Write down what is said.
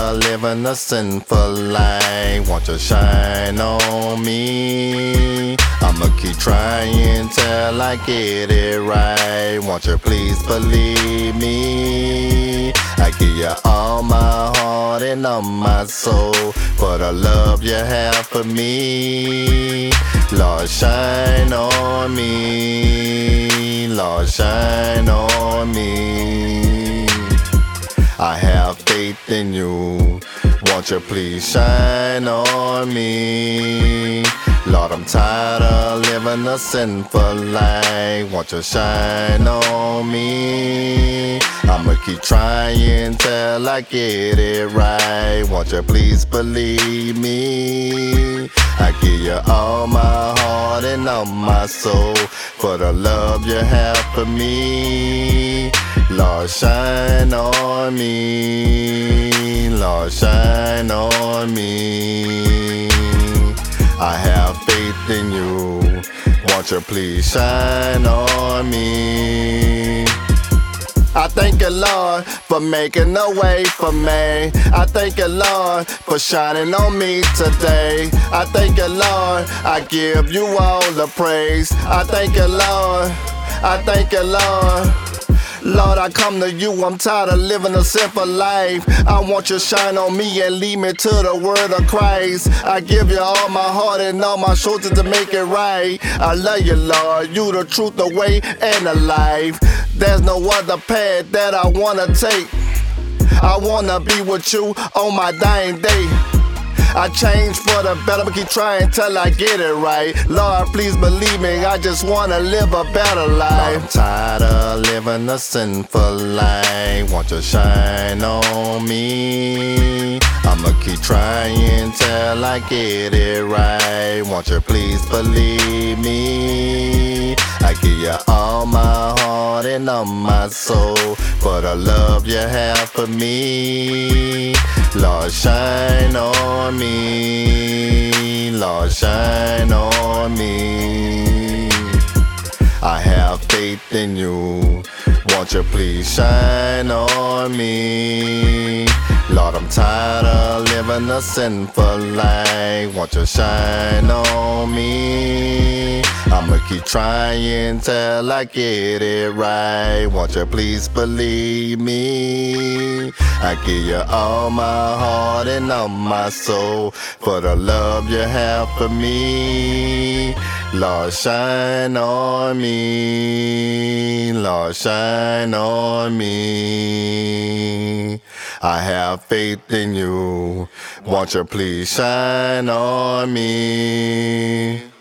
of living a sinful life. Won't you shine on me? I'ma keep trying till I get it right. Won't you please believe me? I give you all my heart and all my soul for the love you have for me. Lord, shine on me. Lord, shine on me. I have faith in you. Won't you please shine on me? Lord, I'm tired of living a sinful life. Won't you shine on me? I'ma keep trying till I get it right. Won't you please believe me? I give you all my heart and all my soul for the love you have for me. Lord, shine on me. Lord, shine on me. I have faith in you. Won't you please shine on me? I thank you, Lord, for making a way for me. I thank you, Lord, for shining on me today. I thank you, Lord, I give you all the praise. I thank you, Lord, I thank you, Lord. Lord, I come to you, I'm tired of living a simple life. I want you to shine on me and lead me to the word of Christ. I give you all my heart and all my shoulders to make it right. I love you, Lord, you the truth, the way, and the life. There's no other path that I wanna take. I wanna be with you on my dying day. I change for the better, but keep trying till I get it right. Lord, please believe me, I just wanna live a better life. I'm tired of living a sinful life. Won't you shine on me? I'ma keep trying till I get it right. Won't you please believe me? I give you all my heart and all my soul for the love you have for me. Lord, shine on me. Lord, shine on me. I have faith in you. Won't you please shine on me? Lord, I'm tired of living a sinful life. Won't you shine on me? I'ma keep trying till I get it right. Won't you please believe me? I give you all my heart and all my soul for the love you have for me. Lord, shine on me. Lord, shine on me. I have faith in you. Won't you please shine on me?